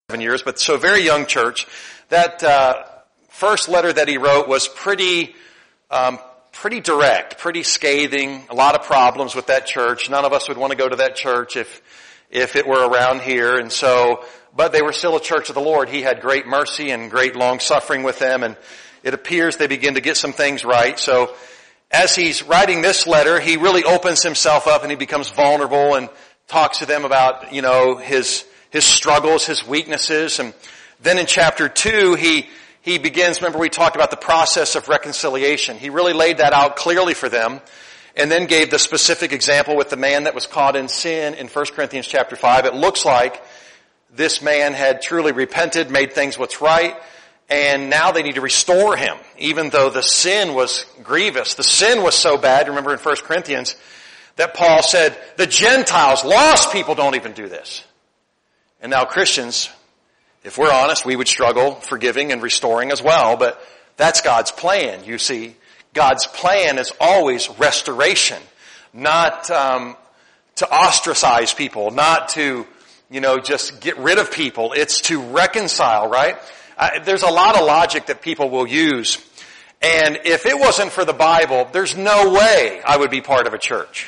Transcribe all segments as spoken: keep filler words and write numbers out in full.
years, but so very young church. That uh, first letter that he wrote was pretty, um, pretty direct, pretty scathing. A lot of problems with that church. None of us would want to go to that church if if it were around here. And so, but they were still a church of the Lord. He had great mercy and great long suffering with them, and it appears they begin to get some things right. So, as he's writing this letter, he really opens himself up and he becomes vulnerable and talks to them about, you know, his his struggles, his weaknesses. And then in chapter two, he, he begins, remember we talked about the process of reconciliation. He really laid that out clearly for them, and then gave the specific example with the man that was caught in sin in First Corinthians chapter five. It looks like this man had truly repented, made things what's right, and now they need to restore him, even though the sin was grievous. The sin was so bad, remember in First Corinthians, that Paul said, the Gentiles, lost people don't even do this. And now Christians, if we're honest, we would struggle forgiving and restoring as well, but that's God's plan, you see. God's plan is always restoration, not um, to ostracize people, not to, you know, just get rid of people. It's to reconcile, right? Uh, there's a lot of logic that people will use. And if it wasn't for the Bible, there's no way I would be part of a church.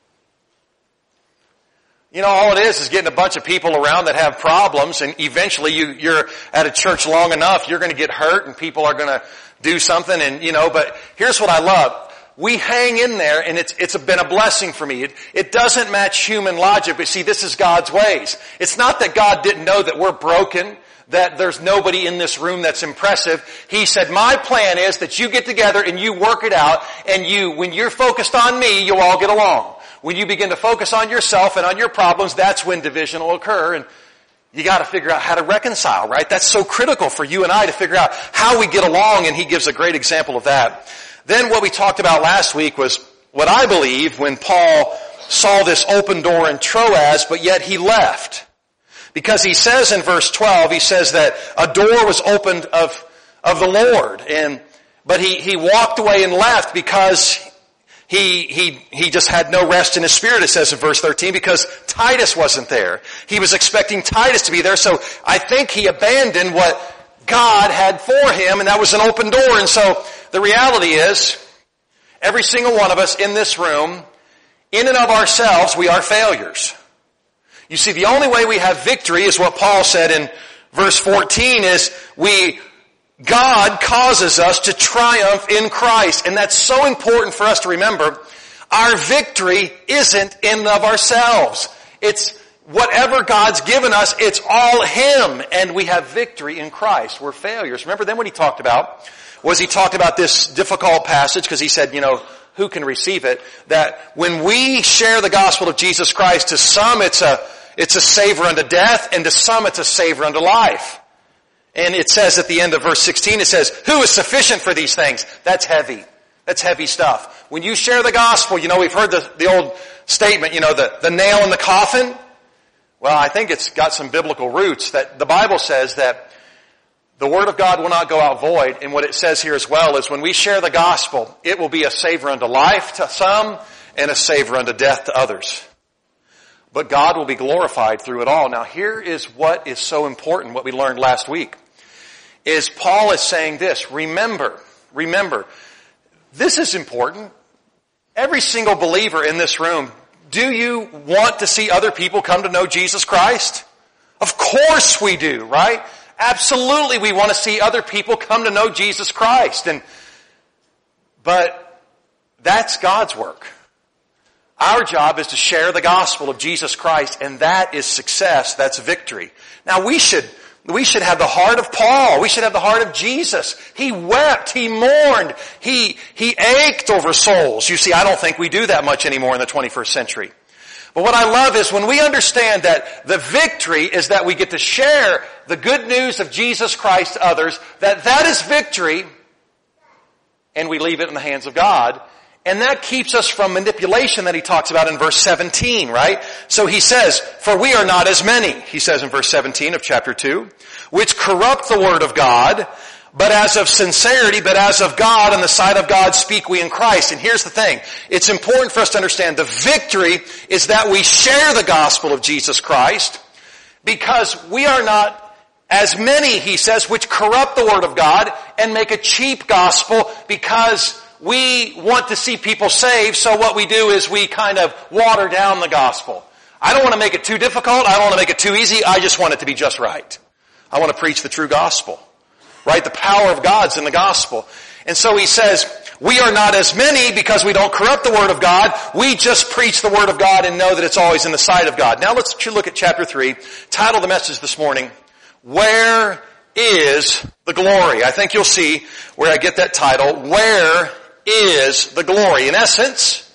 You know, all it is is getting a bunch of people around that have problems, and eventually you, you're at a church long enough, you're going to get hurt and people are going to do something, and you know, but here's what I love. We hang in there, and it's it's been a blessing for me. It, it doesn't match human logic, but see, this is God's ways. It's not that God didn't know that we're broken, that there's nobody in this room that's impressive. He said, my plan is that you get together and you work it out, and you, when you're focused on me, you'll all get along. When you begin to focus on yourself and on your problems, that's when division will occur, and you got to figure out how to reconcile, right? That's so critical for you and I to figure out how we get along, and he gives a great example of that. Then what we talked about last week was what I believe when Paul saw this open door in Troas, but yet he left. Because he says in verse twelve, he says that a door was opened of, of the Lord, and, but he, he walked away and left because He, he, he just had no rest in his spirit, it says in verse thirteen, because Titus wasn't there. He was expecting Titus to be there, so I think he abandoned what God had for him, and that was an open door. And so the reality is, every single one of us in this room, in and of ourselves, we are failures. You see, the only way we have victory is what Paul said in verse fourteen, is we God causes us to triumph in Christ. And that's so important for us to remember. Our victory isn't in and of ourselves. It's whatever God's given us, it's all Him. And we have victory in Christ. We're failures. Remember then what he talked about? Was he talked about this difficult passage, because he said, you know, who can receive it? That when we share the gospel of Jesus Christ, to some it's a, it's a savor unto death, and to some it's a savor unto life. And it says at the end of verse sixteen, it says, who is sufficient for these things? That's heavy. That's heavy stuff. When you share the gospel, you know, we've heard the, the old statement, you know, the, the nail in the coffin. Well, I think it's got some biblical roots, that the Bible says that the word of God will not go out void. And what it says here as well is when we share the gospel, it will be a savor unto life to some and a savor unto death to others. But God will be glorified through it all. Now here is what is so important, what we learned last week. Is Paul is saying this, remember, remember, this is important. Every single believer in this room, do you want to see other people come to know Jesus Christ? Of course we do, right? Absolutely we want to see other people come to know Jesus Christ. And, but that's God's work. Our job is to share the gospel of Jesus Christ, and that is success, that's victory. Now we should We should have the heart of Paul. We should have the heart of Jesus. He wept. He mourned. He, he ached over souls. You see, I don't think we do that much anymore in the twenty-first century. But what I love is when we understand that the victory is that we get to share the good news of Jesus Christ to others, that that is victory, and we leave it in the hands of God. And that keeps us from manipulation that he talks about in verse seventeen, right? So he says, for we are not as many, he says in verse seventeen of chapter two, which corrupt the word of God, but as of sincerity, but as of God, in the sight of God speak we in Christ. And here's the thing. It's important for us to understand the victory is that we share the gospel of Jesus Christ, because we are not as many, he says, which corrupt the word of God and make a cheap gospel because we want to see people saved, so what we do is we kind of water down the gospel. I don't want to make it too difficult. I don't want to make it too easy. I just want it to be just right. I want to preach the true gospel. Right? The power of God's in the gospel. And so he says, we are not as many because we don't corrupt the word of God. We just preach the word of God and know that it's always in the sight of God. Now let's look at chapter three. Title of the message this morning, Where is the Glory? I think you'll see where I get that title. Where is the glory? In essence,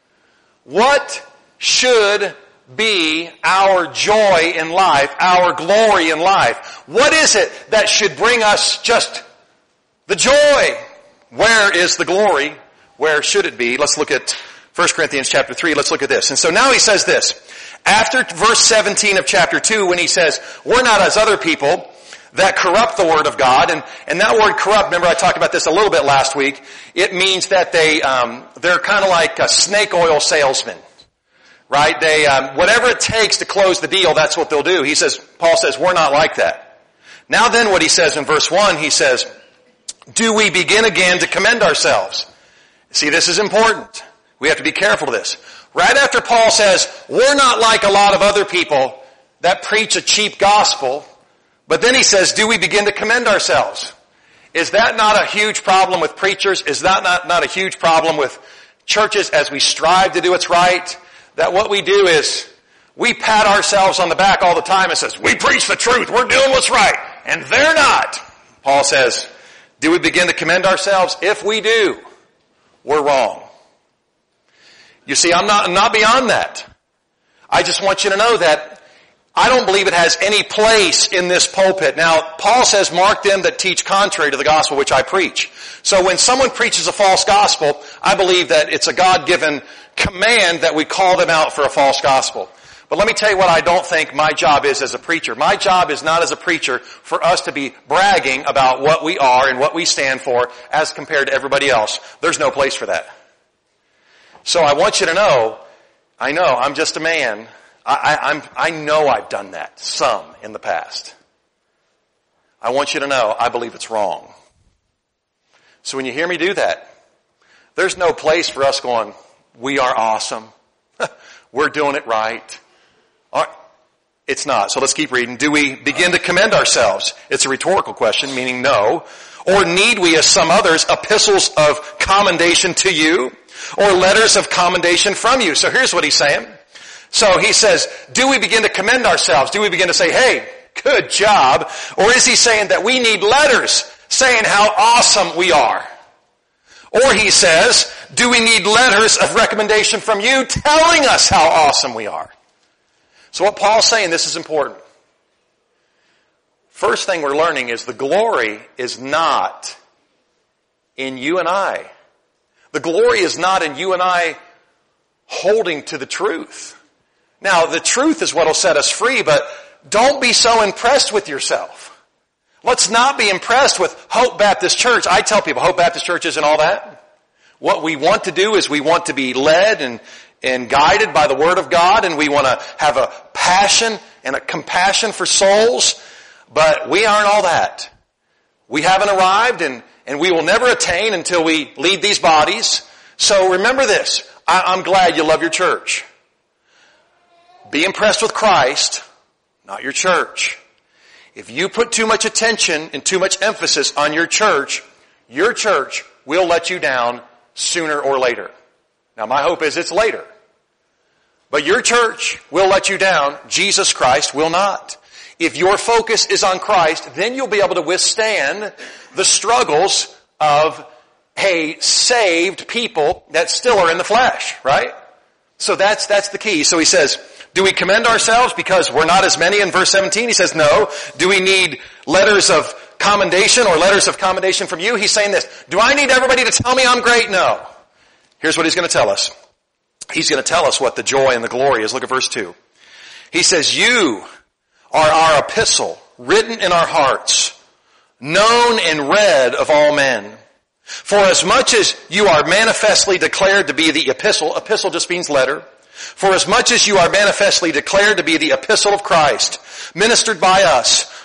what should be our joy in life, our glory in life? What is it that should bring us just the joy? Where is the glory? Where should it be? Let's look at First Corinthians chapter three. Let's look at this. And so now he says this. After verse seventeen of chapter two, when he says, we're not as other people that corrupt the word of God, and, and that word corrupt, remember I talked about this a little bit last week, it means that they, um, they're kind of like a snake oil salesman. Right? They, um, whatever it takes to close the deal, that's what they'll do. He says, Paul says, we're not like that. Now then what he says in verse one, he says, do we begin again to commend ourselves? See, this is important. We have to be careful of this. Right after Paul says, we're not like a lot of other people that preach a cheap gospel, but then he says, do we begin to commend ourselves? Is that not a huge problem with preachers? Is that not, not a huge problem with churches as we strive to do what's right? That what we do is we pat ourselves on the back all the time and says, we preach the truth, we're doing what's right, and they're not. Paul says, do we begin to commend ourselves? If we do, we're wrong. You see, I'm not, I'm not beyond that. I just want you to know that I don't believe it has any place in this pulpit. Now, Paul says, mark them that teach contrary to the gospel which I preach. So when someone preaches a false gospel, I believe that it's a God-given command that we call them out for a false gospel. But let me tell you what I don't think my job is as a preacher. My job is not as a preacher for us to be bragging about what we are and what we stand for as compared to everybody else. There's no place for that. So I want you to know, I know I'm just a man. I, I, I'm, I know I've done that, some in the past. I want you to know I believe it's wrong. So when you hear me do that, there's no place for us going, we are awesome. We're doing it right. It's not. So let's keep reading. Do we begin to commend ourselves? It's a rhetorical question, meaning no. Or need we, as some others, epistles of commendation to you? Or letters of commendation from you? So here's what he's saying. So he says, do we begin to commend ourselves? Do we begin to say, hey, good job? Or is he saying that we need letters saying how awesome we are? Or he says, do we need letters of recommendation from you telling us how awesome we are? So what Paul's saying, this is important. First thing we're learning is the glory is not in you and I. The glory is not in you and I holding to the truth. Now, the truth is what will set us free, but don't be so impressed with yourself. Let's not be impressed with Hope Baptist Church. I tell people Hope Baptist Church isn't all that. What we want to do is we want to be led and, and guided by the Word of God, and we want to have a passion and a compassion for souls, but we aren't all that. We haven't arrived, and, and we will never attain until we lead these bodies. So remember this. I, I'm glad you love your church. Be impressed with Christ, not your church. If you put too much attention and too much emphasis on your church, your church will let you down sooner or later. Now my hope is it's later. But your church will let you down. Jesus Christ will not. If your focus is on Christ, then you'll be able to withstand the struggles of a saved people that still are in the flesh, right? So that's, that's the key. So he says, do we commend ourselves because we're not as many in verse seventeen? He says, no. Do we need letters of commendation or letters of commendation from you? He's saying this. Do I need everybody to tell me I'm great? No. Here's what he's going to tell us. He's going to tell us what the joy and the glory is. Look at verse two. He says, you are our epistle, written in our hearts, known and read of all men. For as much as you are manifestly declared to be the epistle, epistle just means letter. For as much as you are manifestly declared to be the epistle of Christ, ministered by us,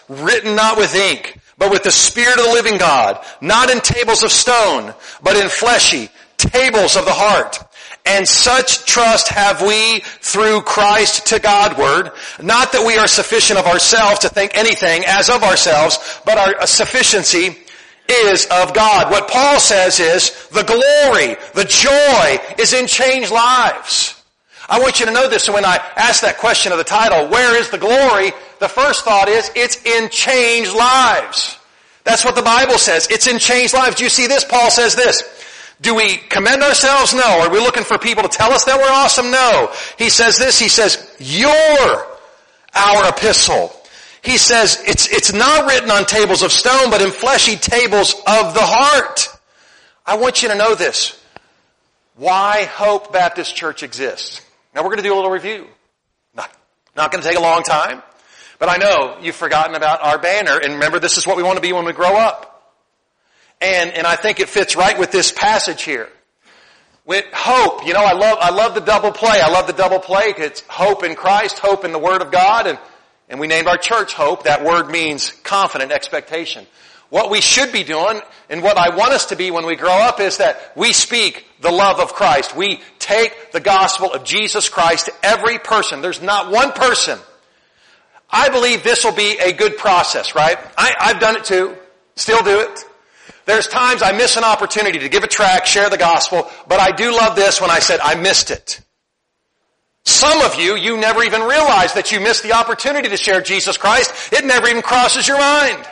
written not with ink, but with the Spirit of the living God, not in tables of stone, but in fleshy tables of the heart. And such trust have we through Christ to Godward, not that we are sufficient of ourselves to think anything as of ourselves, but our sufficiency is of God. What Paul says is the glory, the joy is in changed lives. I want you to know this. So when I ask that question of the title, where is the glory? The first thought is it's in changed lives. That's what the Bible says. It's in changed lives. Do you see this? Paul says this. Do we commend ourselves? No. Are we looking for people to tell us that we're awesome? No. He says this. He says, you're our epistle. He says, it's, it's not written on tables of stone, but in fleshy tables of the heart. I want you to know this. Why Hope Baptist Church exists. Now we're going to do a little review. Not, not going to take a long time. But I know you've forgotten about our banner. And remember, this is what we want to be when we grow up. And, and I think it fits right with this passage here. With hope, you know, I love, I love the double play. I love the double play. It's hope in Christ, hope in the Word of God, and, and we named our church Hope. That word means confident expectation. What we should be doing, and what I want us to be when we grow up, is that we speak the love of Christ. We take the gospel of Jesus Christ to every person. There's not one person. I believe this will be a good process, right? I, I've done it too. Still do it. There's times I miss an opportunity to give a tract, share the gospel, but I do love this when I said I missed it. Some of you, you never even realize that you missed the opportunity to share Jesus Christ. It never even crosses your mind.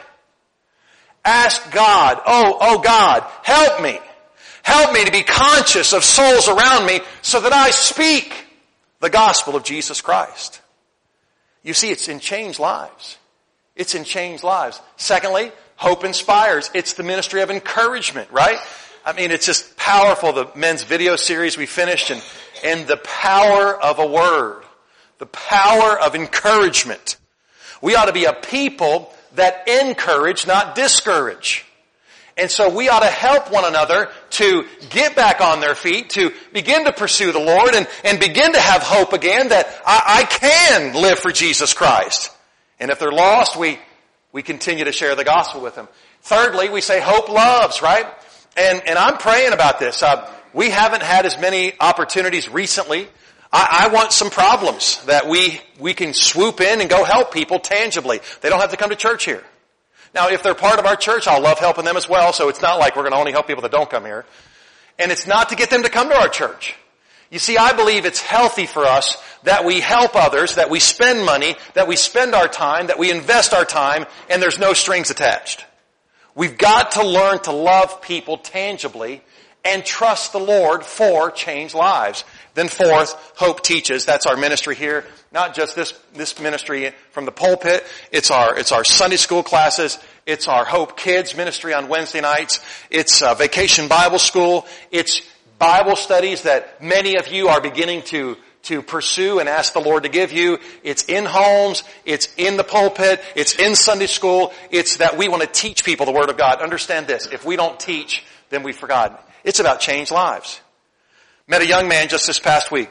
Ask God, oh, oh God, help me. Help me to be conscious of souls around me so that I speak the gospel of Jesus Christ. You see, it's in changed lives. It's in changed lives. Secondly, Hope inspires. It's the ministry of encouragement, right? I mean, it's just powerful. The men's video series we finished, and, and the power of a word. The power of encouragement. We ought to be a people that encourage, not discourage. And so we ought to help one another to get back on their feet, to begin to pursue the Lord, and, and begin to have hope again that I, I can live for Jesus Christ. And if they're lost, we We continue to share the gospel with them. Thirdly, we say hope loves, right? And, and I'm praying about this. Uh, we haven't had as many opportunities recently. I, I want some problems that we, we can swoop in and go help people tangibly. They don't have to come to church here. Now, if they're part of our church, I'll love helping them as well. So it's not like we're going to only help people that don't come here. And it's not to get them to come to our church. You see, I believe it's healthy for us that we help others, that we spend money, that we spend our time, that we invest our time, and there's no strings attached. We've got to learn to love people tangibly and trust the Lord for changed lives. Then fourth, Hope teaches. That's our ministry here. Not just this, this ministry from the pulpit. It's our, it's our Sunday school classes. It's our Hope Kids ministry on Wednesday nights. It's uh, Vacation Bible School. It's Bible studies that many of you are beginning to, to pursue and ask the Lord to give you. It's in homes. It's in the pulpit. It's in Sunday school. It's that we want to teach people the Word of God. Understand this. If we don't teach, then we've forgotten. It's about changed lives. Met a young man just this past week.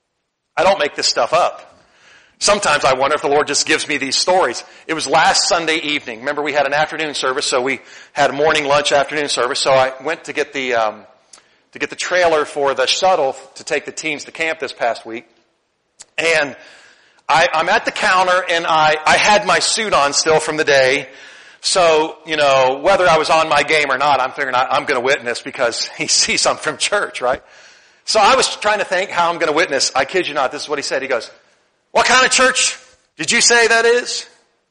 I don't make this stuff up. Sometimes I wonder if the Lord just gives me these stories. It was last Sunday evening. Remember, we had an afternoon service, so we had a morning, lunch, afternoon service. So I went to get the... Um, to get the trailer for the shuttle to take the teens to camp this past week. And I, I'm at the counter, and I, I had my suit on still from the day. So, you know, whether I was on my game or not, I'm figuring I, I'm going to witness because he sees I'm from church, right? So I was trying to think how I'm going to witness. I kid you not, this is what he said. He goes, "What kind of church did you say that is?"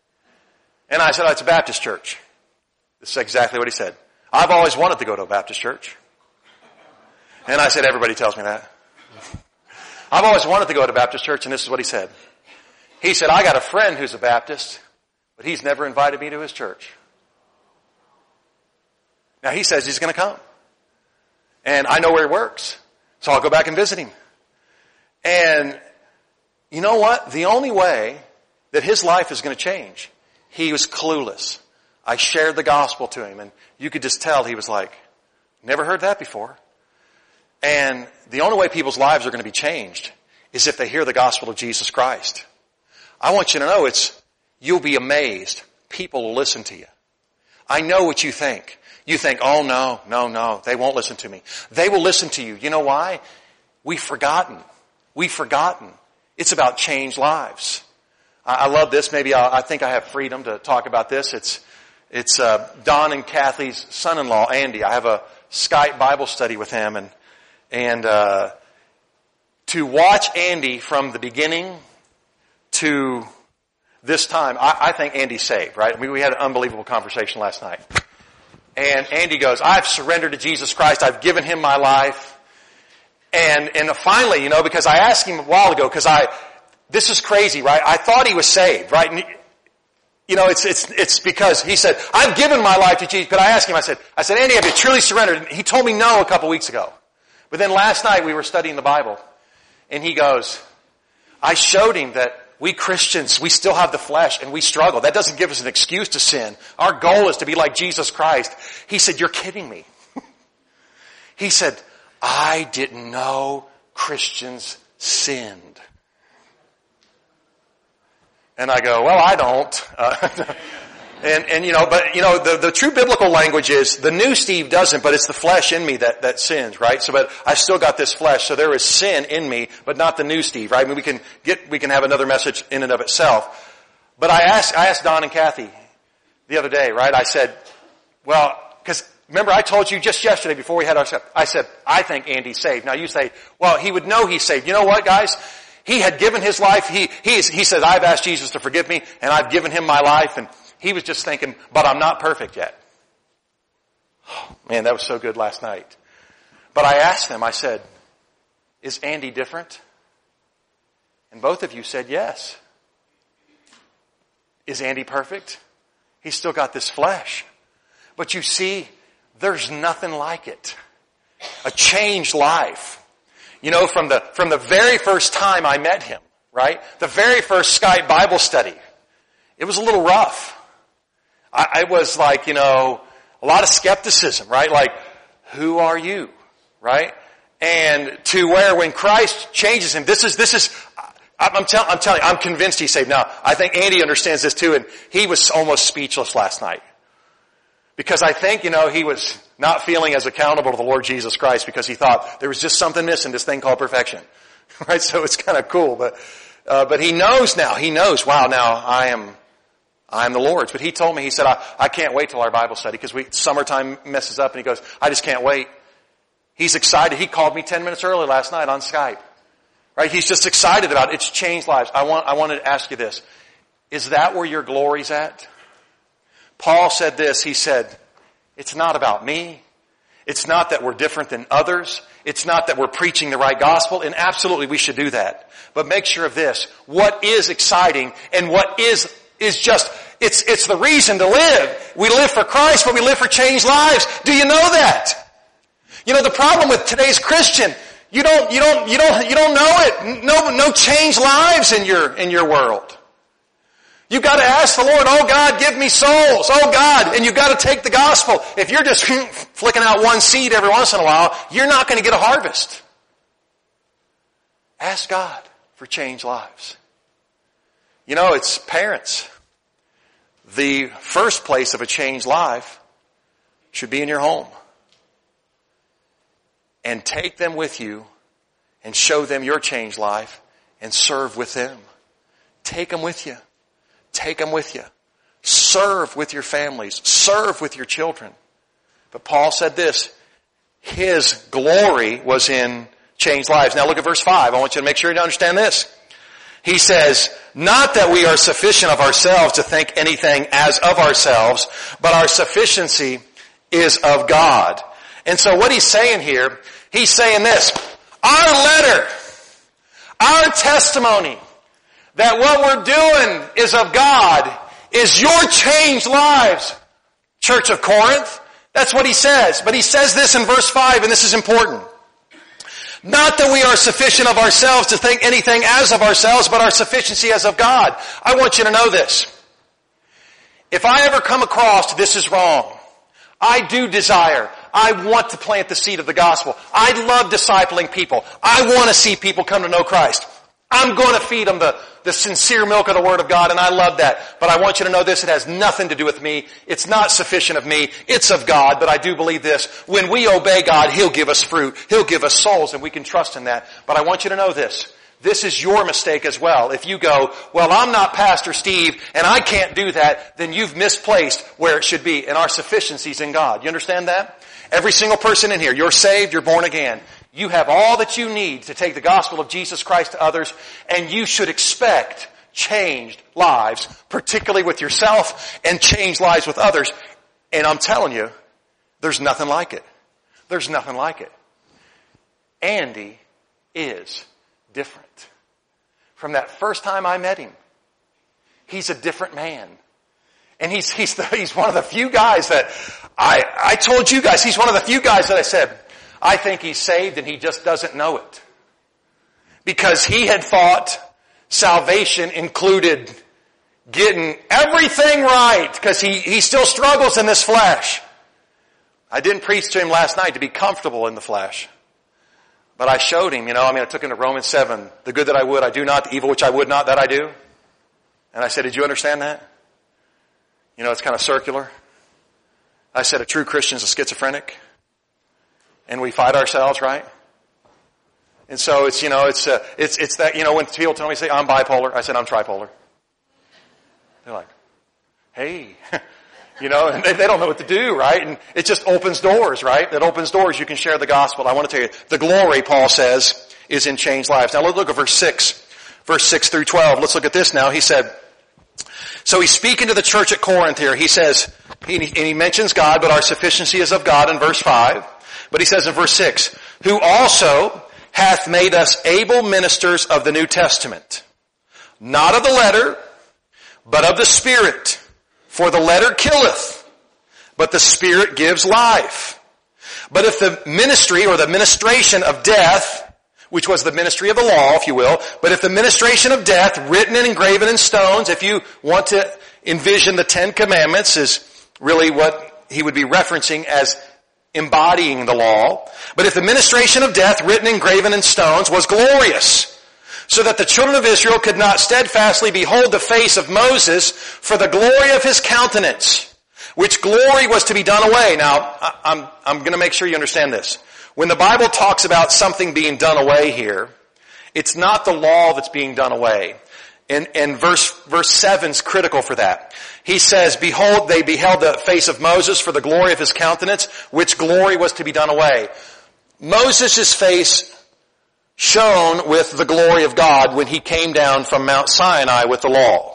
And I said, "Oh, it's a Baptist church." This is exactly what he said. "I've always wanted to go to a Baptist church." And I said, "Everybody tells me that." I've always wanted to go to Baptist church, and this is what he said. He said, "I got a friend who's a Baptist, but he's never invited me to his church." Now he says he's going to come. And I know where he works, so I'll go back and visit him. And you know what? The only way that his life is going to change, he was clueless. I shared the gospel to him, and you could just tell he was like, "Never heard that before." And the only way people's lives are going to be changed is if they hear the gospel of Jesus Christ. I want you to know it's, you'll be amazed. people will listen to you. I know what you think. You think, oh no, no, no, they won't listen to me. They will listen to you. You know why? We've forgotten. We've forgotten. It's about changed lives. I, I love this. Maybe I'll, I think I have freedom to talk about this. It's it's uh, Don and Kathy's son-in-law, Andy. I have a Skype Bible study with him, and and uh, to watch Andy from the beginning to this time, I, I think Andy's saved, right? I mean, we had an unbelievable conversation last night. And Andy goes, I've surrendered to Jesus Christ. I've given Him my life. And, and finally, you know, because I asked him a while ago, because I, this is crazy, right? I thought he was saved, right? And, you know, it's, it's, it's because he said, I've given my life to Jesus. But I asked him, I said, I said, Andy, have you truly surrendered? And he told me no a couple weeks ago. But then last night we were studying the Bible. And he goes, I showed him that we Christians, we still have the flesh and we struggle. That doesn't give us an excuse to sin. Our goal is to be like Jesus Christ. He said, you're kidding me. He said, I didn't know Christians sinned. And I go, well, I don't. Uh, and, and you know, but you know, the, the true biblical language is the new Steve doesn't, but it's the flesh in me that, that sins, right? So, but I still got this flesh, so there is sin in me, but not the new Steve, right? I mean, we can get, we can have another message in and of itself. But I asked, I asked Don and Kathy the other day, right? I said, well, cause remember I told you just yesterday before we had our, I said, I think Andy's saved. Now you say, well, he would know he's saved. You know what, guys? He had given his life. He, he, he said, I've asked Jesus to forgive me, and I've given Him my life, and he was just thinking, but I'm not perfect yet. Oh, man, that was so good last night. But I asked them, I said, is Andy different? And both of you said yes. Is Andy perfect? He's still got this flesh. But you see, there's nothing like it. A changed life. You know, from the, from the very first time I met him, right? The very first Skype Bible study. It was a little rough. I, I was like, you know, a lot of skepticism, right? Like, who are you? Right? And to where when Christ changes him, this is, this is, I'm, tell, I'm telling you, I'm convinced he's saved. Now, I think Andy understands this too, and he was almost speechless last night. Because I think, you know, he was not feeling as accountable to the Lord Jesus Christ because he thought there was just something missing, this thing called perfection. Right? So it's kind of cool, but, uh, but he knows now, he knows, wow, now I am, I am the Lord's. But he told me, he said, I, I can't wait till our Bible study because we, summertime messes up and he goes, I just can't wait. He's excited. He called me ten minutes early last night on Skype. Right? He's just excited about it. It's changed lives. I want, I wanted to ask you this. Is that where your glory's at? Paul said this. He said, it's not about me. It's not that we're different than others. It's not that we're preaching the right gospel. And absolutely we should do that. But make sure of this. What is exciting and what is, is just, it's, it's the reason to live. We live for Christ, but we live for changed lives. Do you know that? You know, the problem with today's Christian, you don't, you don't, you don't, you don't know it. No, no changed lives in your, in your world. You've got to ask the Lord, oh God, give me souls. Oh God. And you've got to take the gospel. If you're just flicking out one seed every once in a while, you're not going to get a harvest. Ask God for changed lives. You know, it's parents. The first place of a changed life should be in your home. And take them with you and show them your changed life and serve with them. Take them with you. Take them with you. Serve with your families. Serve with your children. But Paul said this, his glory was in changed lives. Now look at verse five. I want you to make sure you understand this. He says, not that we are sufficient of ourselves to think anything as of ourselves, but our sufficiency is of God. And so what he's saying here, he's saying this, our letter, our testimony, that what we're doing is of God, is your changed lives, Church of Corinth. That's what he says. But he says this in verse five, and this is important. Not that we are sufficient of ourselves to think anything as of ourselves, but our sufficiency as of God. I want you to know this. If I ever come across this is wrong, I do desire, I want to plant the seed of the gospel. I love discipling people. I want to see people come to know Christ. I'm going to feed them the, the sincere milk of the Word of God, and I love that. But I want you to know this, it has nothing to do with me. It's not sufficient of me. It's of God, but I do believe this. When we obey God, He'll give us fruit. He'll give us souls, and we can trust in that. But I want you to know this. This is your mistake as well. If you go, well, I'm not Pastor Steve, and I can't do that, then you've misplaced where it should be, and our sufficiency is in God. You understand that? Every single person in here, you're saved, you're born again. You have all that you need to take the gospel of Jesus Christ to others, and you should expect changed lives, particularly with yourself, and changed lives with others. And I'm telling you, there's nothing like it. There's nothing like it. Andy is different. From that first time I met him, he's a different man. And he's, he's, the, he's one of the few guys that, I, I told you guys, he's one of the few guys that I said, I think he's saved and he just doesn't know it. Because he had thought salvation included getting everything right, because he, he still struggles in this flesh. I didn't preach to him last night to be comfortable in the flesh. But I showed him, you know, I mean, I took him to Romans seven. The good that I would, I do not. The evil which I would not, that I do. And I said, did you understand that? You know, it's kind of circular. I said, a true Christian is a schizophrenic. And we fight ourselves, right? And so it's, you know, it's, uh, it's, it's that, you know, when people tell me, say, I'm bipolar, I said, I'm tripolar. They're like, hey, you know, and they, they don't know what to do, right? And it just opens doors, right? It opens doors. You can share the gospel. I want to tell you, the glory, Paul says, is in changed lives. Now let's look at verse six. Verse six through twelve. Let's look at this now. He said, so he's speaking to the church at Corinth here. He says, and he, and he mentions God, but our sufficiency is of God in verse five. But he says in verse six, who also hath made us able ministers of the New Testament, not of the letter, but of the Spirit. For the letter killeth, but the Spirit gives life. But if the ministry or the ministration of death, which was the ministry of the law, if you will, but if the ministration of death, written and engraven in stones, if you want to envision the Ten Commandments is really what he would be referencing as embodying the law. But if the ministration of death, written and engraven in stones, was glorious, so that the children of Israel could not steadfastly behold the face of Moses for the glory of his countenance, which glory was to be done away. Now, I'm, I'm going to make sure you understand this. When the Bible talks about something being done away here, it's not the law that's being done away. And, and verse, verse seven's critical for that. He says, behold, they beheld the face of Moses for the glory of his countenance, which glory was to be done away. Moses' face shone with the glory of God when he came down from Mount Sinai with the law.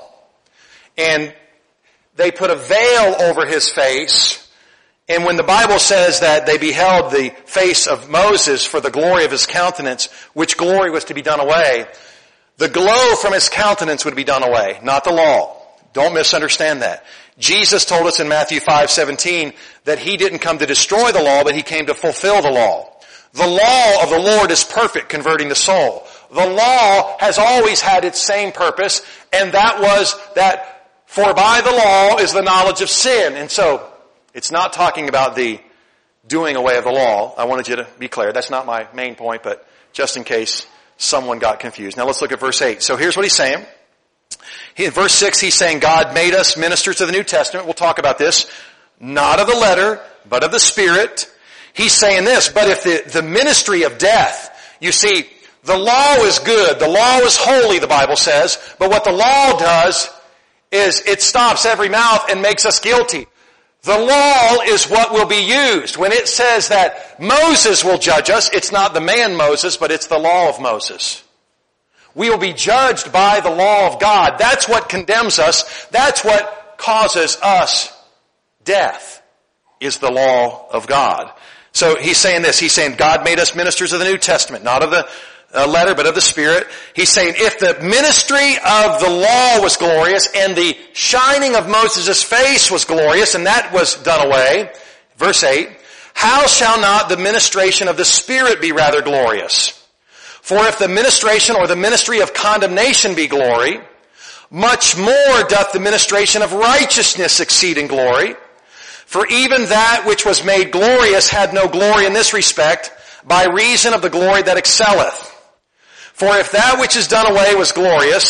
And they put a veil over his face. And when the Bible says that they beheld the face of Moses for the glory of his countenance, which glory was to be done away, the glow from his countenance would be done away, not the law. Don't misunderstand that. Jesus told us in Matthew five seventeen that he didn't come to destroy the law, but he came to fulfill the law. The law of the Lord is perfect, converting the soul. The law has always had its same purpose, and that was that for by the law is the knowledge of sin. And so, it's not talking about the doing away of the law. I wanted you to be clear. That's not my main point, but just in case someone got confused. Now let's look at verse eight. So here's what he's saying. He, in verse six, he's saying God made us ministers of the New Testament. We'll talk about this. Not of the letter, but of the Spirit. He's saying this, but if the, the ministry of death, you see, the law is good, the law is holy, the Bible says, but what the law does is it stops every mouth and makes us guilty. The law is what will be used. When it says that Moses will judge us, it's not the man Moses, but it's the law of Moses. We will be judged by the law of God. That's what condemns us. That's what causes us death, is the law of God. So he's saying this. He's saying God made us ministers of the New Testament, not of the uh, letter, but of the Spirit. He's saying if the ministry of the law was glorious and the shining of Moses' face was glorious and that was done away, verse eight, how shall not the ministration of the Spirit be rather glorious? For if the ministration or the ministry of condemnation be glory, much more doth the ministration of righteousness exceed in glory. For even that which was made glorious had no glory in this respect, by reason of the glory that excelleth. For if that which is done away was glorious,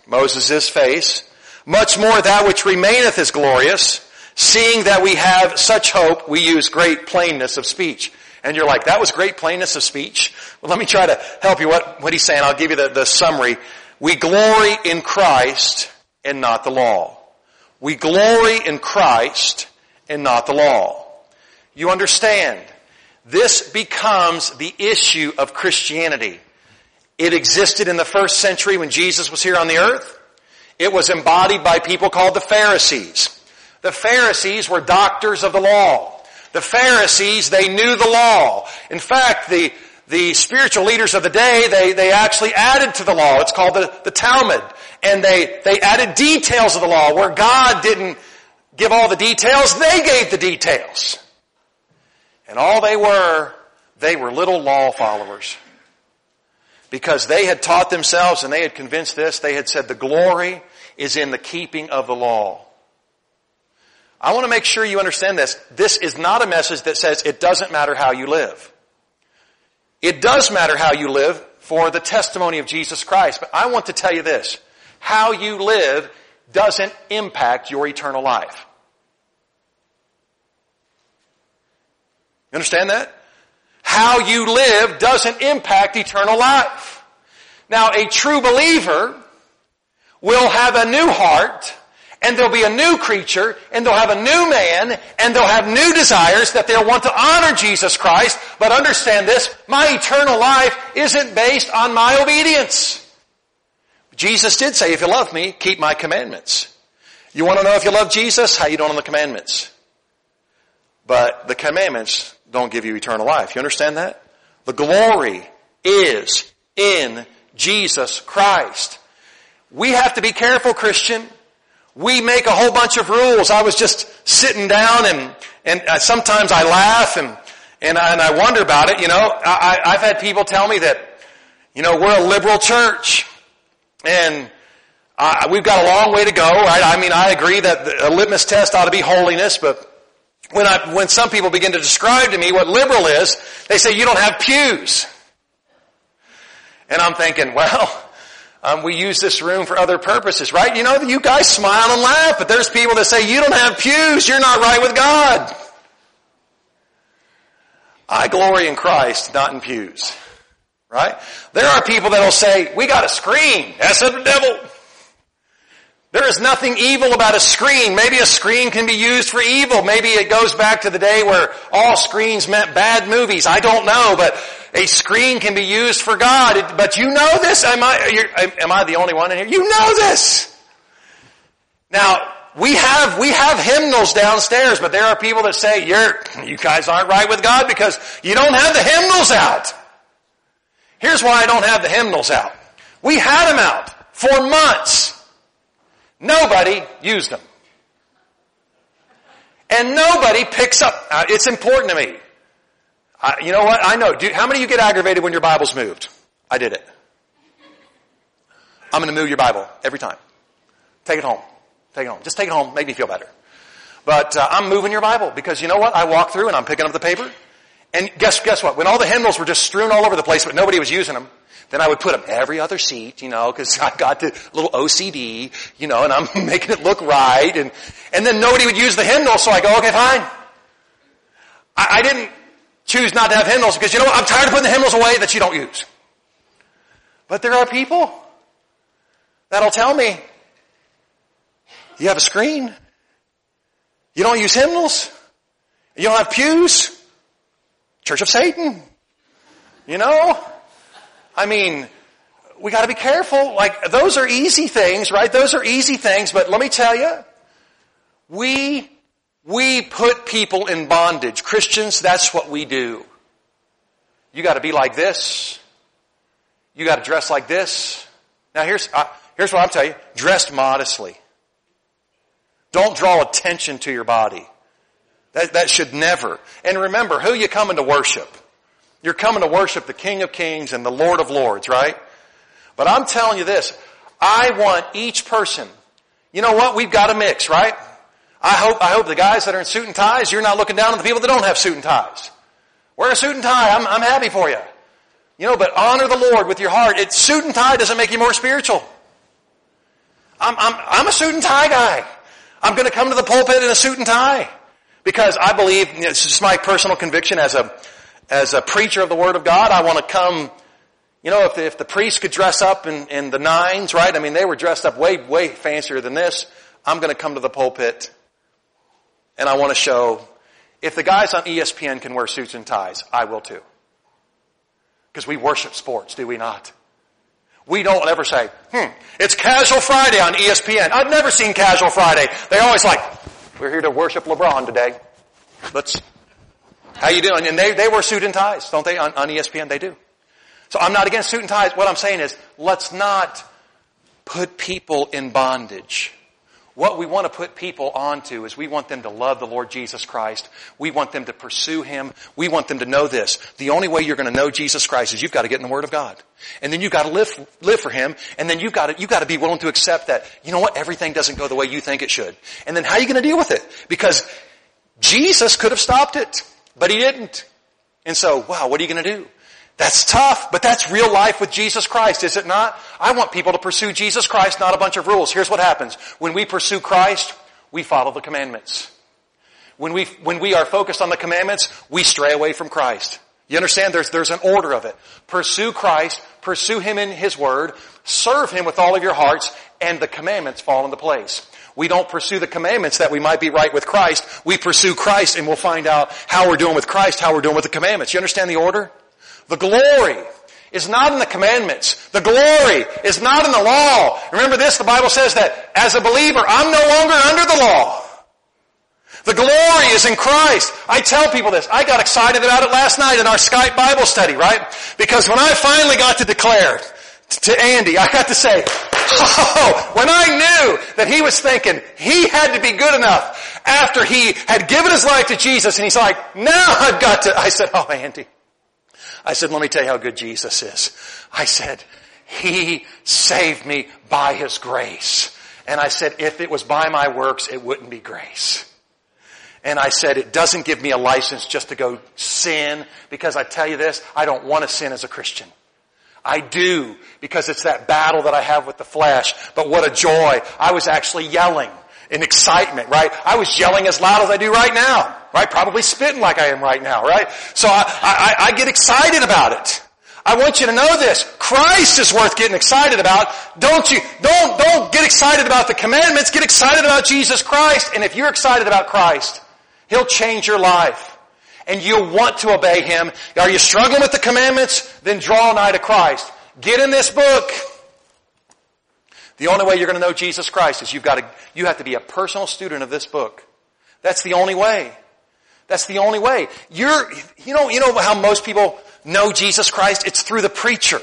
Moses' face, much more that which remaineth is glorious, seeing that we have such hope, we use great plainness of speech. And you're like, that was great plainness of speech? Well, let me try to help you what, what he's saying. I'll give you the, the summary. We glory in Christ and not the law. We glory in Christ and not the law. You understand? This becomes the issue of Christianity. It existed in the first century when Jesus was here on the earth. It was embodied by people called the Pharisees. The Pharisees were doctors of the law. The Pharisees, they knew the law. In fact, the, the spiritual leaders of the day, they, they actually added to the law. It's called the, the Talmud. And they, they added details of the law. Where God didn't give all the details, they gave the details. And all they were, they were little law followers. Because they had taught themselves and they had convinced this, they had said the glory is in the keeping of the law. I want to make sure you understand this. This is not a message that says it doesn't matter how you live. It does matter how you live for the testimony of Jesus Christ. But I want to tell you this. How you live doesn't impact your eternal life. You understand that? How you live doesn't impact eternal life. Now, a true believer will have a new heart, and there'll be a new creature, and they'll have a new man, and they'll have new desires that they'll want to honor Jesus Christ. But understand this, my eternal life isn't based on my obedience. Jesus did say, if you love me, keep my commandments. You want to know if you love Jesus? How you doing on the commandments? But the commandments don't give you eternal life. You understand that? The glory is in Jesus Christ. We have to be careful, Christian. We make a whole bunch of rules. I was just sitting down and, and sometimes I laugh and, and I, and I wonder about it. You know, I, I've had people tell me that, you know, we're a liberal church and uh, we've got a long way to go, right? I mean, I agree that a litmus test ought to be holiness, but when I, when some people begin to describe to me what liberal is, they say you don't have pews. And I'm thinking, well, Um, we use this room for other purposes, right? You know, you guys smile and laugh, but there's people that say, you don't have pews, you're not right with God. I glory in Christ, not in pews. Right? There are people that will say, we got a screen. That's of the devil. There is nothing evil about a screen. Maybe a screen can be used for evil. Maybe it goes back to the day where all screens meant bad movies. I don't know, but a screen can be used for God. But you know this? Am I, you're, am I the only one in here? You know this. Now, we have, we have hymnals downstairs, but there are people that say, you're, you guys aren't right with God because you don't have the hymnals out. Here's why I don't have the hymnals out. We had them out for months. Nobody used them. And nobody picks up. Uh, it's important to me. Uh, you know what? I know. Do, how many of you get aggravated when your Bible's moved? I did it. I'm going to move your Bible every time. Take it home. Take it home. Just take it home. Make me feel better. But uh, I'm moving your Bible because you know what? I walk through and I'm picking up the paper. And guess guess what? When all the hymnals were just strewn all over the place, but nobody was using them, then I would put them every other seat, you know, because I got the little O C D, you know, and I'm making it look right. And, and then nobody would use the hymnal, so I go, okay, fine. I, I didn't choose not to have hymnals because, you know what, I'm tired of putting the hymnals away that you don't use. But there are people that'll tell me, you have a screen, you don't use hymnals, you don't have pews, Church of Satan, you know? I mean, we gotta be careful. Like, those are easy things, right? Those are easy things, but let me tell you, we, we put people in bondage. Christians, that's what we do. You gotta be like this. You gotta dress like this. Now here's, uh, here's what I'm telling you. Dress modestly. Don't draw attention to your body. That, that should never. And remember, who you coming to worship? You're coming to worship the King of Kings and the Lord of Lords, right? But I'm telling you this. I want each person. You know what? We've got a mix, right? I hope, I hope the guys that are in suit and ties, you're not looking down on the people that don't have suit and ties. Wear a suit and tie. I'm, I'm happy for you. You know, but honor the Lord with your heart. It, suit and tie doesn't make you more spiritual. I'm, I'm, I'm a suit and tie guy. I'm going to come to the pulpit in a suit and tie. Because I believe, it's just my personal conviction as a, as a preacher of the Word of God, I want to come, you know, if the, if the priest could dress up in, in the nines, right? I mean, they were dressed up way, way fancier than this. I'm going to come to the pulpit and I want to show, if the guys on E S P N can wear suits and ties, I will too. Because we worship sports, do we not? We don't ever say, hmm, it's Casual Friday on E S P N. I've never seen Casual Friday. They always like, we're here to worship LeBron today. Let's, how you doing? And they, they wear suit and ties, don't they? On, on E S P N, they do. So I'm not against suit and ties. What I'm saying is, let's not put people in bondage. What we want to put people onto is we want them to love the Lord Jesus Christ. We want them to pursue Him. We want them to know this. The only way you're going to know Jesus Christ is you've got to get in the Word of God. And then you've got to live, live for Him. And then you've got to, you've got to be willing to accept that, you know what, everything doesn't go the way you think it should. And then how are you going to deal with it? Because Jesus could have stopped it, but He didn't. And so, wow, what are you going to do? That's tough, but that's real life with Jesus Christ, is it not? I want people to pursue Jesus Christ, not a bunch of rules. Here's what happens. When we pursue Christ, we follow the commandments. When we, when we are focused on the commandments, we stray away from Christ. You understand? There's, there's an order of it. Pursue Christ, pursue Him in His Word, serve Him with all of your hearts, and the commandments fall into place. We don't pursue the commandments that we might be right with Christ. We pursue Christ and we'll find out how we're doing with Christ, how we're doing with the commandments. You understand the order? The glory is not in the commandments. The glory is not in the law. Remember this, the Bible says that as a believer, I'm no longer under the law. The glory is in Christ. I tell people this. I got excited about it last night in our Skype Bible study, right? Because when I finally got to declare to Andy, I got to say, oh, when I knew that he was thinking he had to be good enough after he had given his life to Jesus, and he's like, now I've got to, I said, oh, Andy. I said, let me tell you how good Jesus is. I said, He saved me by His grace. And I said, if it was by my works, it wouldn't be grace. And I said, it doesn't give me a license just to go sin, because I tell you this, I don't want to sin as a Christian. I do, because it's that battle that I have with the flesh. But what a joy. I was actually yelling in excitement, right? I was yelling as loud as I do right now. Right? Probably spitting like I am right now, right? So I, I, I get excited about it. I want you to know this. Christ is worth getting excited about. Don't you, don't, don't get excited about the commandments. Get excited about Jesus Christ. And if you're excited about Christ, He'll change your life. And you'll want to obey Him. Are you struggling with the commandments? Then draw nigh to Christ. Get in this book. The only way you're going to know Jesus Christ is you've got to, you have to be a personal student of this book. That's the only way. That's the only way. You're, you know, you know how most people know Jesus Christ? It's through the preacher.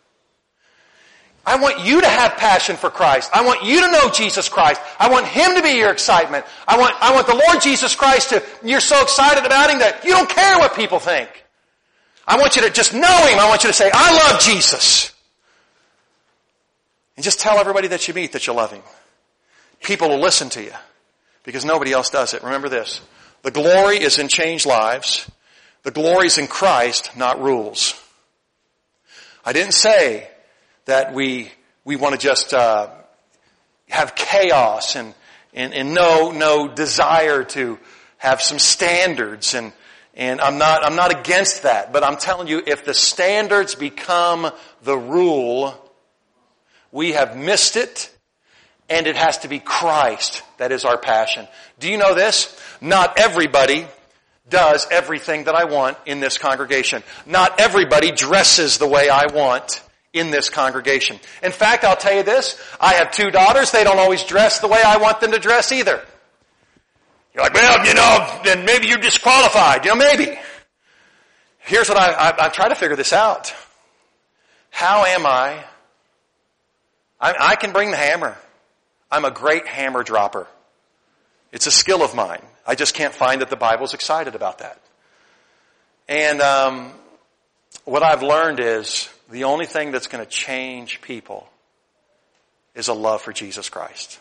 I want you to have passion for Christ. I want you to know Jesus Christ. I want Him to be your excitement. I want, I want the Lord Jesus Christ to, you're so excited about Him that you don't care what people think. I want you to just know Him. I want you to say, I love Jesus. And just tell everybody that you meet that you love Him. People will listen to you because nobody else does it. Remember this. The glory is in changed lives. The glory is in Christ, not rules. I didn't say that we we want to just uh, have chaos and, and and no no desire to have some standards, and and I'm not I'm not against that, but I'm telling you, if the standards become the rule, we have missed it. And it has to be Christ that is our passion. Do you know this? Not everybody does everything that I want in this congregation. Not everybody dresses the way I want in this congregation. In fact, I'll tell you this. I have two daughters. They don't always dress the way I want them to dress either. You're like, well, you know, then maybe you're disqualified. You know, maybe. Here's what I, I, I've tried to figure this out. How am I? I, I can bring the hammer. I'm a great hammer dropper. It's a skill of mine. I just can't find that the Bible's excited about that. And um, what I've learned is the only thing that's going to change people is a love for Jesus Christ.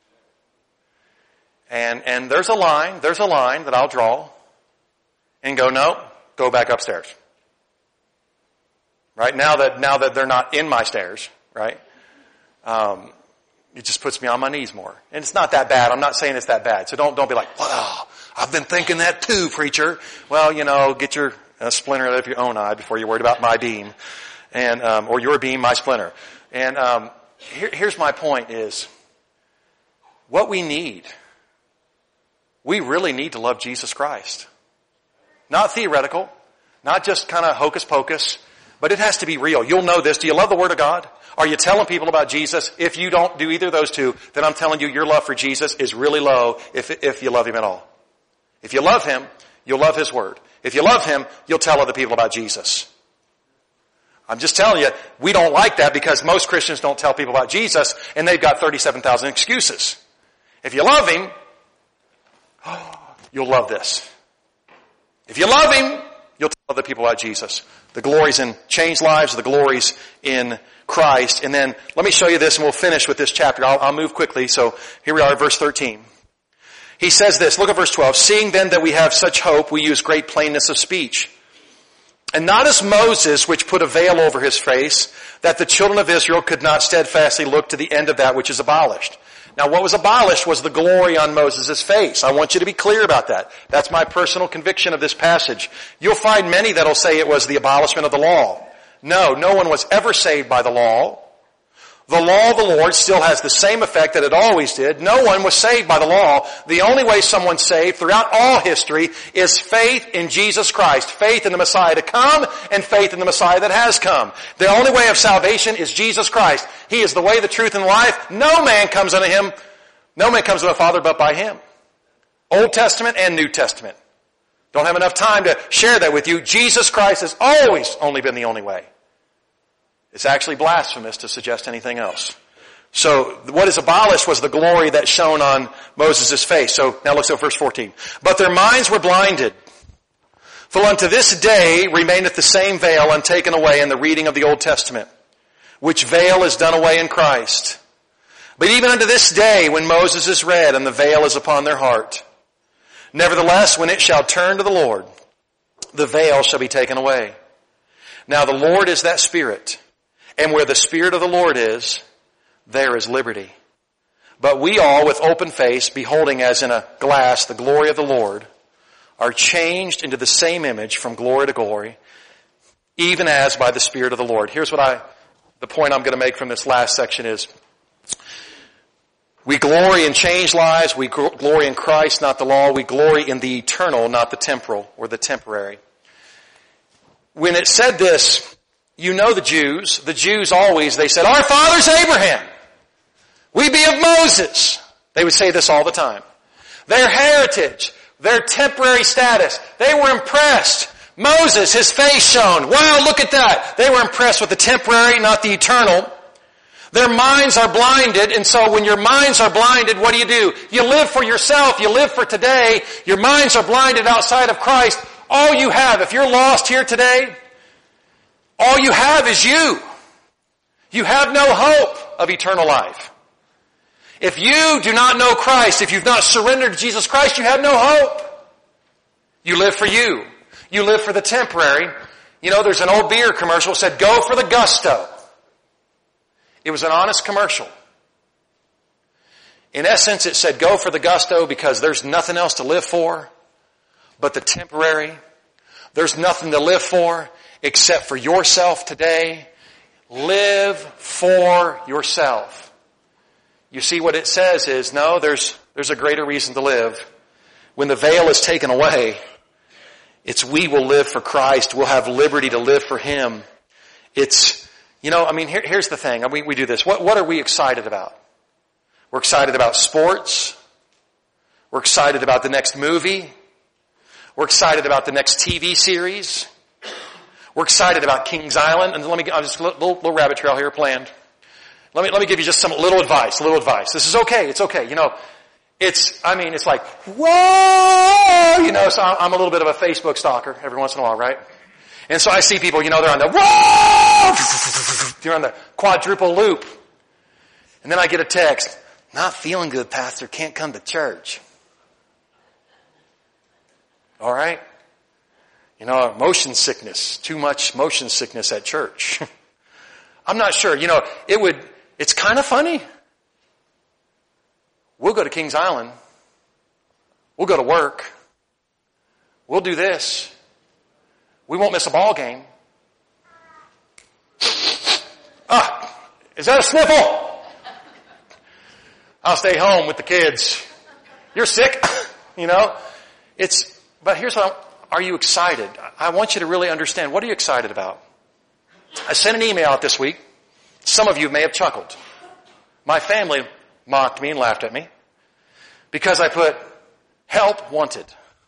And and there's a line, there's a line that I'll draw and go, no, go back upstairs. Right? Now that now that they're not in my stairs, right? Um it just puts me on my knees more. And it's not that bad. I'm not saying it's that bad. So don't, don't be like, wow, I've been thinking that too, preacher. Well, you know, get your uh, splinter out of your own eye before you're worried about my beam. And, um, or your beam, my splinter. And, um, here, here's my point is, what we need, we really need to love Jesus Christ. Not theoretical, not just kind of hocus pocus, but it has to be real. You'll know this. Do you love the Word of God? Are you telling people about Jesus? If you don't do either of those two, then I'm telling you your love for Jesus is really low if, if you love Him at all. If you love Him, you'll love His Word. If you love Him, you'll tell other people about Jesus. I'm just telling you, we don't like that because most Christians don't tell people about Jesus and they've got thirty-seven thousand excuses. If you love Him, oh, you'll love this. If you love Him, you'll tell other people about Jesus. The glories in changed lives, the glories in Christ. And then let me show you this and we'll finish with this chapter. I'll, I'll move quickly. So here we are, verse thirteen. He says this, look at verse twelve. Seeing then that we have such hope, we use great plainness of speech. And not as Moses, which put a veil over his face, that the children of Israel could not steadfastly look to the end of that which is abolished. Now what was abolished was the glory on Moses' face. I want you to be clear about that. That's my personal conviction of this passage. You'll find many that'll say it was the abolishment of the law. No, no one was ever saved by the law. The law of the Lord still has the same effect that it always did. No one was saved by the law. The only way someone's saved throughout all history is faith in Jesus Christ. Faith in the Messiah to come and faith in the Messiah that has come. The only way of salvation is Jesus Christ. He is the way, the truth, and life. No man comes unto Him. No man comes to the Father but by Him. Old Testament and New Testament. Don't have enough time to share that with you. Jesus Christ has always only been the only way. It's actually blasphemous to suggest anything else. So what is abolished was the glory that shone on Moses' face. So now let's go verse fourteen. But their minds were blinded. For unto this day remaineth the same veil untaken away in the reading of the Old Testament, which veil is done away in Christ. But even unto this day when Moses is read and the veil is upon their heart, nevertheless when it shall turn to the Lord, the veil shall be taken away. Now the Lord is that Spirit. And where the Spirit of the Lord is, there is liberty. But we all, with open face, beholding as in a glass the glory of the Lord, are changed into the same image from glory to glory, even as by the Spirit of the Lord. Here's what I, the point I'm going to make from this last section is, we glory in changed lives, we glory in Christ, not the law. We glory in the eternal, not the temporal or the temporary. When it said this, you know the Jews. The Jews always, they said, our father's Abraham. We be of Moses. They would say this all the time. Their heritage, their temporary status, they were impressed. Moses, his face shone. Wow, look at that. They were impressed with the temporary, not the eternal. Their minds are blinded, and so when your minds are blinded, what do you do? You live for yourself. You live for today. Your minds are blinded outside of Christ. All you have, if you're lost here today, all you have is you. You have no hope of eternal life. If you do not know Christ, if you've not surrendered to Jesus Christ, you have no hope. You live for you. You live for the temporary. You know, there's an old beer commercial that said, go for the gusto. It was an honest commercial. In essence, it said, go for the gusto because there's nothing else to live for but the temporary. There's nothing to live for except for yourself today. Live for yourself. You see, what it says is, no, there's, there's a greater reason to live. When the veil is taken away, it's we will live for Christ. We'll have liberty to live for Him. It's, you know, I mean, here, here's the thing. We, we do this. What, what are we excited about? We're excited about sports. We're excited about the next movie. We're excited about the next T V series. We're excited about Kings Island. And let me, I'll just a little, little rabbit trail here planned. Let me, let me give you just some little advice, little advice. This is okay. It's okay. You know, it's, I mean, it's like, whoa, you know, so I'm a little bit of a Facebook stalker every once in a while, right? And so I see people, you know, they're on the, whoa, they're on the quadruple loop. And then I get a text, not feeling good, Pastor, can't come to church. All right? You know, motion sickness, too much motion sickness at church. I'm not sure. You know, it would, it's kind of funny. We'll go to Kings Island. We'll go to work. We'll do this. We won't miss a ball game. Ah, is that a sniffle? I'll stay home with the kids. You're sick, you know. It's, but here's what I'm, are you excited? I want you to really understand. What are you excited about? I sent an email out this week. Some of you may have chuckled. My family mocked me and laughed at me because I put help wanted.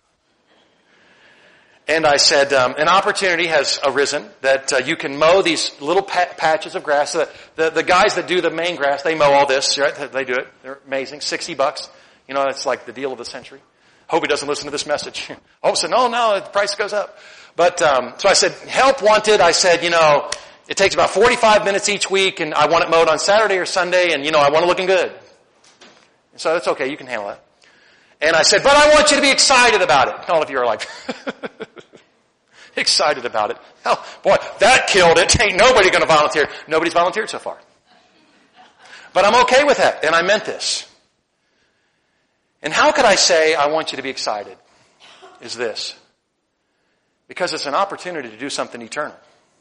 And I said, um, an opportunity has arisen that uh, you can mow these little pa- patches of grass. The, the, the guys that do the main grass, they mow all this, right? They do it. They're amazing. sixty bucks. You know, it's like the deal of the century. Hope he doesn't listen to this message. All of a sudden, oh no, the price goes up. But, um, so I said, help wanted. I said, you know, it takes about forty-five minutes each week and I want it mowed on Saturday or Sunday and, you know, I want it looking good. So that's okay. You can handle that. And I said, but I want you to be excited about it. All of you are like, excited about it. Hell, boy, that killed it. Ain't nobody going to volunteer. Nobody's volunteered so far. But I'm okay with that. And I meant this. And how could I say I want you to be excited? Is this. Because it's an opportunity to do something eternal.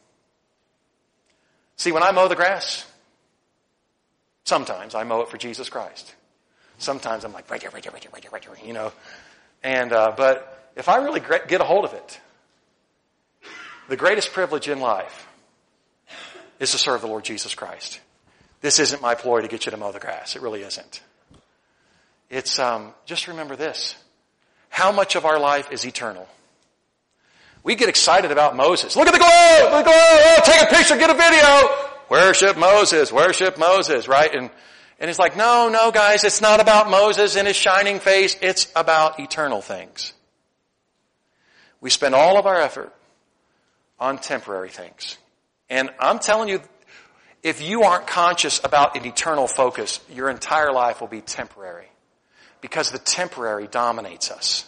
See, when I mow the grass, sometimes I mow it for Jesus Christ. Sometimes I'm like, right here, right here, right here, right here, right here, you know. And, uh, but if I really get a hold of it, the greatest privilege in life is to serve the Lord Jesus Christ. This isn't my ploy to get you to mow the grass. It really isn't. It's, um, just remember this. How much of our life is eternal? We get excited about Moses. Look at the glow! Look at the glow! Oh, take a picture, get a video! Worship Moses, worship Moses, right? And, and it's like, no, no, guys, it's not about Moses and his shining face. It's about eternal things. We spend all of our effort on temporary things. And I'm telling you, if you aren't conscious about an eternal focus, your entire life will be temporary. Because the temporary dominates us.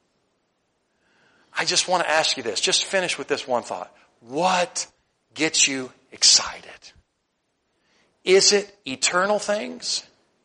I just want to ask you this. Just finish with this one thought. What gets you excited? Is it eternal things?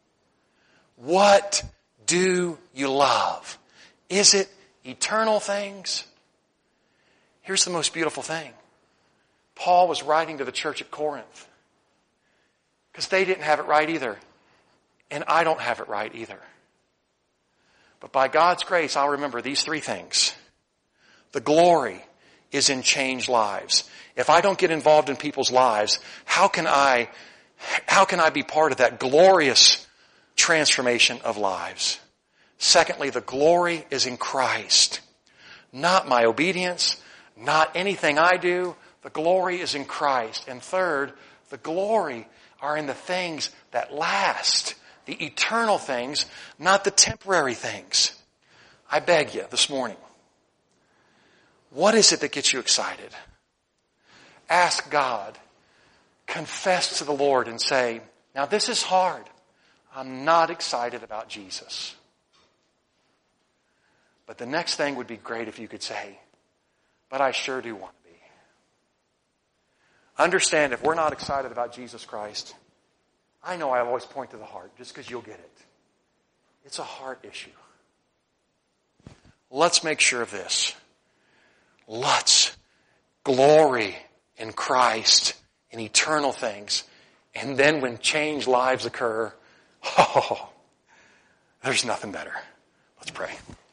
What do you love? Is it eternal things? Here's the most beautiful thing. Paul was writing to the church at Corinth. Because they didn't have it right either. And I don't have it right either. But by God's grace, I'll remember these three things. The glory is in changed lives. If I don't get involved in people's lives, how can I, how can I be part of that glorious transformation of lives? Secondly, the glory is in Christ. Not my obedience, not anything I do. The glory is in Christ. And third, the glory are in the things that last. The eternal things, not the temporary things. I beg you this morning, what is it that gets you excited? Ask God. Confess to the Lord and say, now this is hard. I'm not excited about Jesus. But the next thing would be great if you could say, but I sure do want to be. Understand, if we're not excited about Jesus Christ, I know I always point to the heart, just because you'll get it. It's a heart issue. Let's make sure of this. Let's glory in Christ, in eternal things. And then when changed lives occur, oh, there's nothing better. Let's pray.